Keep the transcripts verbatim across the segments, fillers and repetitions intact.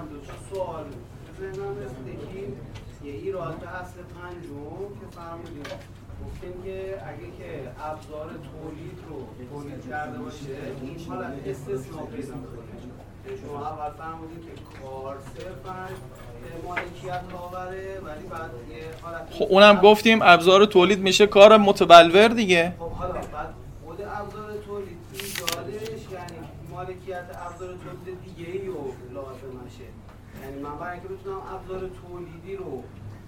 دو سوال ذهنم رسیده که یه ایراد به اصل پنجم که فرمودیم گفتیم که اگه که ابزار تولید رو تولید کرده باشه این حالت استثناء پیدا می‌کنه. شما اول فرمودیم که کار صرفاً مالکیت آوره ولی بعد یه حالت خب اونم گفتیم ابزار تولید میشه کار متبلور دیگه. خب حالا بعد خود ابزار تولید ایجادش یعنی مالکیت ابزار تولید دیگه ای رو لازم میشه. یعنی من برای اینکه بتونم ابزار تولیدی رو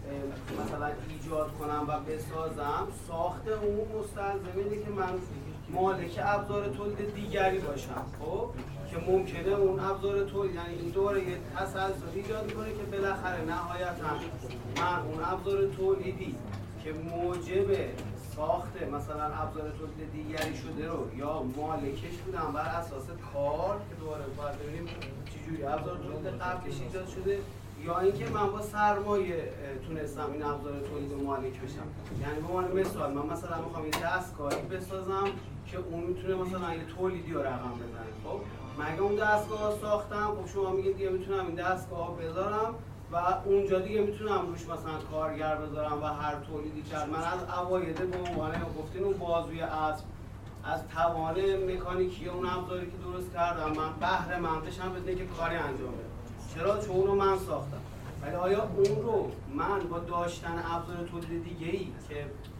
مثلا ایجاد کنم و بسازم ساخت اون مستلزم اینه که من مالک ابزار تولید دیگری باشم. خب که ممکنه اون ابزار تولید یعنی این دوره یه تسلسل ایجاد میکنه که بالاخره نهایتاً من اون ابزار تولیدی که موجب ساخت مثلا ابزار تولید دیگری شده رو یا مالکش بودم بر اساس کار که دوباره باید ببینیم چجوری ابزار تولید قبلش ایجاد شده یا اینکه من با سرمایه تونستم این ابزار تولید رو مالک بشم. یعنی به عنوان مثال من مثلا میخوام یه دستگاهی بسازم که اون میتونه مثلا یه تولیدی رو رقم بزنه. خب من اگه اون دستگاه ساختم خب شما میگید دیگه میتونم این دستگاه بذارم و اونجا دیگه میتونم روش مثلا کارگر بذارم و هر تولیدی کرد. من از اوایده به عنوان گفتین اون بازوی اسب از توان مکانیکی اون ابزاری که درست کردم من بهره مندشم بدونه که کاری انجام بده. چرا؟ چون اونو من ساختم. ولی آیا اون رو من با داشتن ابزار تولید دیگه‌ای که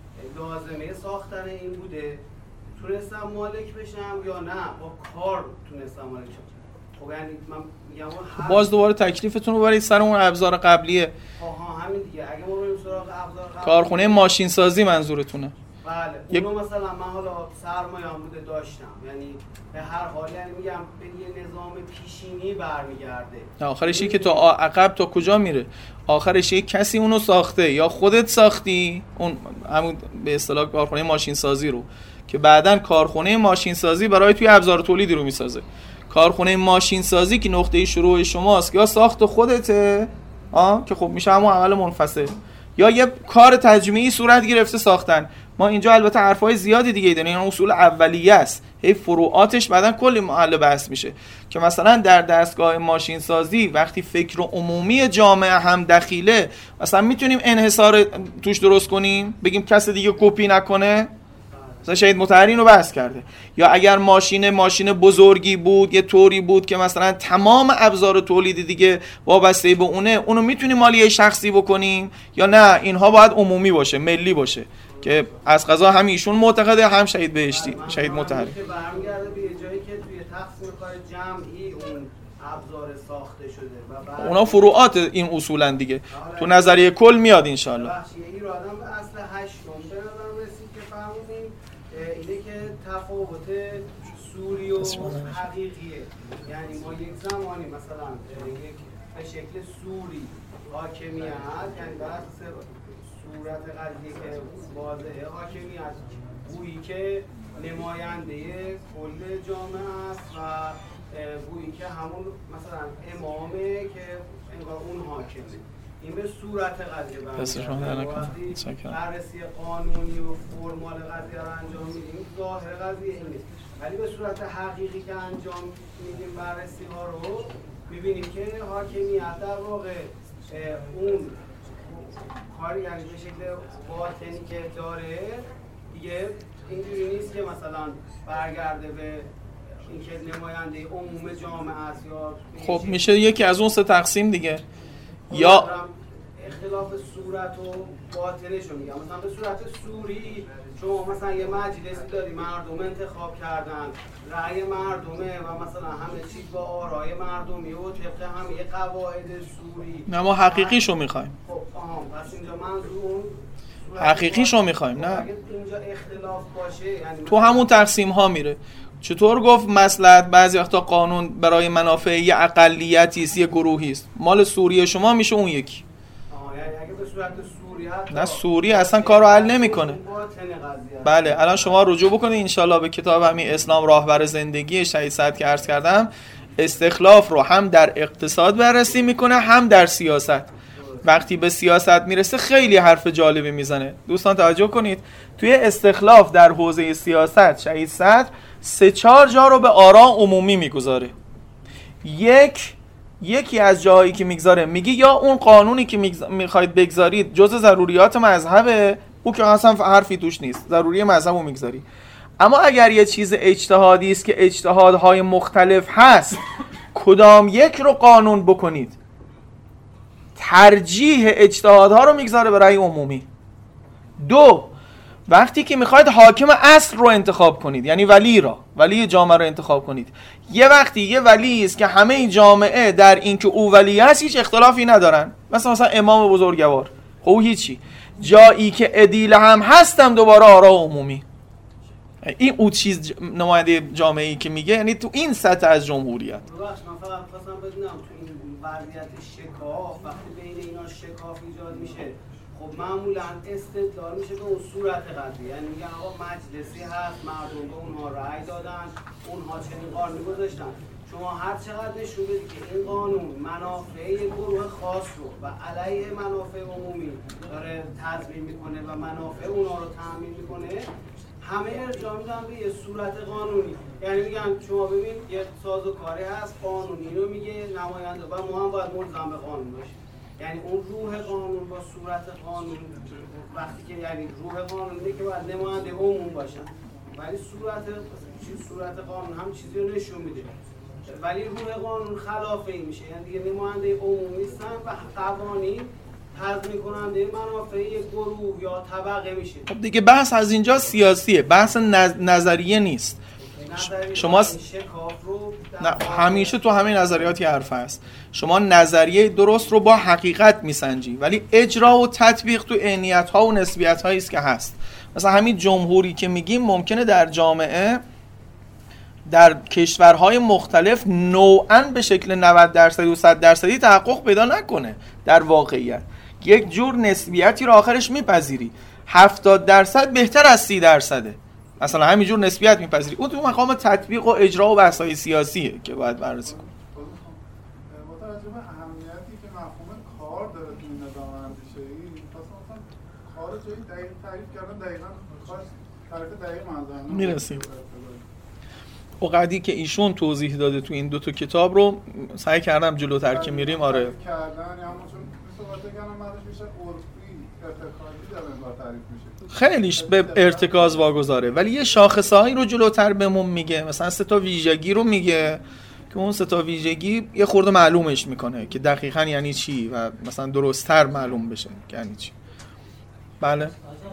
لازمه ساختن این بوده تونستم مالک بشم یا نه با کار تونستم مالک شم؟ خب یعنی من میگم خب باز دوباره تکلیفتون رو برید سر اون ابزار قبلیه. آها همین دیگه. اگه ما بریم سراغ ابزار قبلی کارخونه ماشین سازی منظورتونه؟ بله. اونو مثلا من حالا سرمایه‌ام بوده داشتم یعنی به هر حال یعنی میگم به یه نظام پیشینی برمیگرده. نه آخرش که تو عقب تا کجا میره؟ آخرش یک کسی اونو ساخته یا خودت ساختی اون همون به اصطلاح کارخونه ماشین سازی رو که بعدن کارخونه ماشین سازی برای توی ابزار تولیدی رو میسازه. کارخونه ماشین سازی که نقطه شروع شماست یا ساخت خودته آه که خب میشه همون عمل منفصل یا یه کار تجمیعی صورت گرفته ساختن. ما اینجا البته حرفای زیادی دیگه داریم، این اصول اولیه است، هی فروعاتش بعدن کلی محل بحث میشه که مثلا در دستگاه ماشین سازی وقتی فکر عمومی جامعه هم دخیله مثلا میتونیم انحصار توش درست کنیم بگیم کس دیگه کپی نکنه. مثلا شهید مطهری رو بحث کرده. یا اگر ماشین ماشین بزرگی بود یه طوری بود که مثلا تمام ابزار تولید دیگه وابسته به اونه اونو میتونیم مالیه شخصی بکنیم یا نه اینها باید عمومی باشه ملی باشه که از قضا هم ایشون معتقده هم شهید بهشتی شهید مطهری که برمیگرده به جایی که توی تقسیم کار جمعی اون ابزار ساخته شده و بعد اونا فروعات این اصولا دیگه تو نظریه کل میاد ان شاء الله. بخشی این آدم به اصل هشتم به نظر رسید که فهمیدیم اینه که تفاوت سوری و حقیقیه. یعنی ما یک زمانی مثلا یک به شکل سوری حاکمیت یعنی بر صورت قضیه که واضحه حاکمیت گویی که نماینده کل جامعه است و گویی که همون مثلا امامه که انگار اون حاکمه. این به صورت قضیه برمیگرده. بررسی قانونی و فرمال قضیه رو انجام میدیم ظاهر قضیه این نیست ولی به صورت حقیقی که انجام میدیم بررسی ها رو میبینیم که حاکمیت در واقع اون کاری یعنی به شکل باطنی که داره دیگه اینجوری نیست که مثلا برگرده به اینکه نماینده عموم جامعه است یا خب میشه یکی از اون سه تقسیم دیگه یا اختلاف صورت و باطنش رو میگم. مثلا به صورت سوری شما مثلا یه مجلسی داری مردم انتخاب کردن رأی مردمه و مثلا همه چیز با آرای مردمی و طبق همه قواعد سوری. نه ما حقیقیشو میخوایم. خب آها پس اینجا منظور حقیقیشو میخوایم. نه اگه اینجا اختلاف باشه یعنی تو همون تقسیم ها میره. چطور گفت مصلحت بعضی وقتا قانون برای منافع یه اقلیتی است یه گروهی است مال سوریه شما میشه اون یکی. آها یعنی اگه به صورت سوری حتی نه سوری اصلا کارو حل نمیکنه. بله الان شما رجوع بکنید ان شاءالله به کتاب همین اسلام راهبر زندگی شهید سعد که عرض کردم استخلاف رو هم در اقتصاد بررسی میکنه هم در سیاست. وقتی به سیاست میرسه خیلی حرف جالبی میزنه. دوستان توجه کنید توی استخلاف در حوزه سیاست شهید سعد سه چهار جا رو به آراء عمومی میگذاره. یک یکی از جاهایی که میگذاره میگه یا اون قانونی که میخواید بگذارید جزء ضروریات مذهبه، او که اصلا حرفی توش نیست، ضروری مذهبو میگذاری. اما اگر یه چیز اجتهادی است که اجتهادهای مختلف هست، کدام یک رو قانون بکنید؟ ترجیح اجتهادها رو میگذاره برای عمومی. دو، وقتی که میخواید حاکم اصل رو انتخاب کنید، یعنی ولی را، ولی جامعه رو انتخاب کنید، یه وقتی یه ولی است که همه این جامعه در این که او ولی هست هیچ اختلافی ندارن، مثلا مثلا امام بزرگوار، خب هیچی. جایی که ادیل هم هستم دوباره آرا عمومی. این او چیز نماینده جامعه‌ای که میگه، یعنی تو این سطح از جمهوریت. ببخشید من فقط خواستم بدونم تو این وضعیت شکاف وقتی بین اینا شکاف ایجاد میشه، خب معمولا استدلال میشه به اون صورت قضیه، یعنی میگن آقا مجلسی هست، مردم به اونها رأی دادن، اونها چنین قانونی گذاشتن. شما هر چقدر نشون بدید که این قانون منافع یک گروه خاص رو و علیه منافع عمومی داره تضمین میکنه و منافع اونها رو تامین میکنه، همه ارجاع میدن به یه صورت قانونی. یعنی میگن شما ببین یه سازوکاری هست قانونی رو میگه نماینده و ما هم باید ملزم به قانون باشیم. یعنی اون روح قانون با صورت قانون، وقتی که یعنی روح قانونی که باید نماینده عموم باشن، ولی صورت چیز صورت قانون هم چیزی رو نشون میده، ولی روح قانون خلاف این میشه، یعنی دیگه نماینده عموم نیستن و قوانین تضمین کننده منافع یک گروه یا طبقه میشه. خب دیگه بحث از اینجا سیاسیه، بحث نظریه نیست. شما نه همیشه تو همین نظریاتی حرف هست، شما نظریه درست رو با حقیقت میسنجی، ولی اجرا و تطبیق تو عینیت ها و نسبیت هایی است که هست. مثلا همین جمهوری که میگیم ممکنه در جامعه در کشورهای مختلف نوعاً به شکل نود درصدی و صد درصدی تحقق پیدا نکنه. در واقعیت یک جور نسبیتی رو آخرش میپذیری، هفتاد درصد بهتر از سی درصده، مثلا همینجور نسبیت میپذیری. اون تو مقام تطبیق و اجرا و بحث‌های سیاسیه که باید بررسی کنیم. با توجه به اهمیتی که مفهوم کار داره تو این نظام اندیشه‌ای، مثلا کار رو جایی دقیق تعریف کردن، دقیقاً خاص تعریف دقیق منظورم میرسیم. اقدی که ایشون توضیح داده تو این دو تا کتاب رو سعی کردم جلوتر که میریم آره کردن، یا همون صحبت کردن بعدش میشه عرفی ارتکازی در انگار تعریف میشه، خیلیش به ارتکاز واگذاره، ولی یه شاخصه‌هایی رو جلوتر بهمون میگه، مثلا سه تا ویژگی رو میگه که اون سه تا ویژگی یه خورده معلومش میکنه که دقیقاً یعنی چی و مثلا درست‌تر معلوم بشه که یعنی چی. بله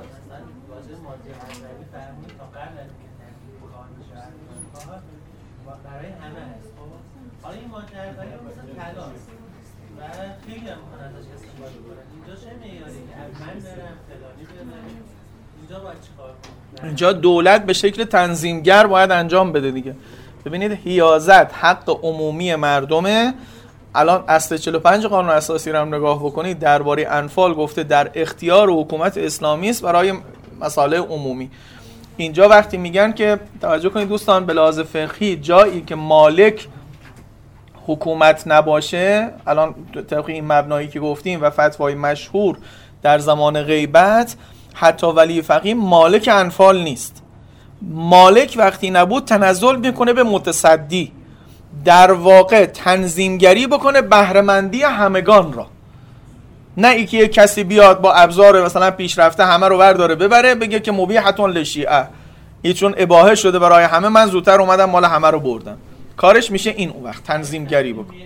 برای همه هست. خب حالا این ماده اولی مثلا طلاست و خیلی هم میخوان ازش استفاده کنن. اینجا چه معیاری که من برم فلانی برم، اینجا باید چیکار کنم؟ اینجا دولت به شکل تنظیمگر باید انجام بده دیگه. ببینید حیازت حق عمومی مردمه. الان اصل چهل و پنج قانون اساسی رو هم نگاه بکنید، درباره انفال گفته در اختیار حکومت اسلامی است برای مسائل عمومی. اینجا وقتی میگن که توجه کنید دوستان، به لحاظ فقهی جایی که مالک حکومت نباشه، الان طبق این مبنایی که گفتیم و فتوای مشهور در زمان غیبت، حتی ولی فقیه مالک انفال نیست. مالک وقتی نبود تنزل میکنه به متصدی، در واقع تنظیمگری بکنه بهره‌مندی همگان را، نه ای که یک کسی بیاد با ابزار مثلا پیشرفته همه رو ورداره ببره بگه که مبیحتون لشیعه، این چون اباحه شده برای همه من زودتر اومدم مال همه رو بردم. کارش میشه این اون وقت تنظیمگری بکن.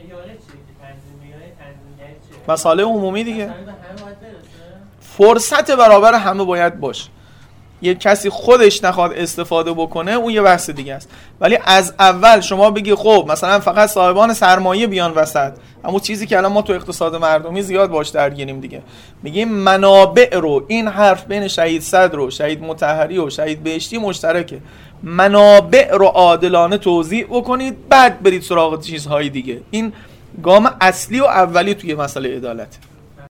مسائل عمومی دیگه، فرصت برابر همه باید باشه. یک کسی خودش نخواد استفاده بکنه اون یه بحث دیگه است، ولی از اول شما بگی خب مثلا فقط صاحبان سرمایه بیان وسط، اما چیزی که الان ما تو اقتصاد مردمی زیاد باش درگیریم دیگه، میگیم منابع رو، این حرف بین شهید صدر و شهید مطهری و شهید بهشتی مشترکه، منابع رو عادلانه توزیع بکنید بعد برید سراغ چیزهای دیگه. این گام اصلی و اولی توی مسئله عدالت.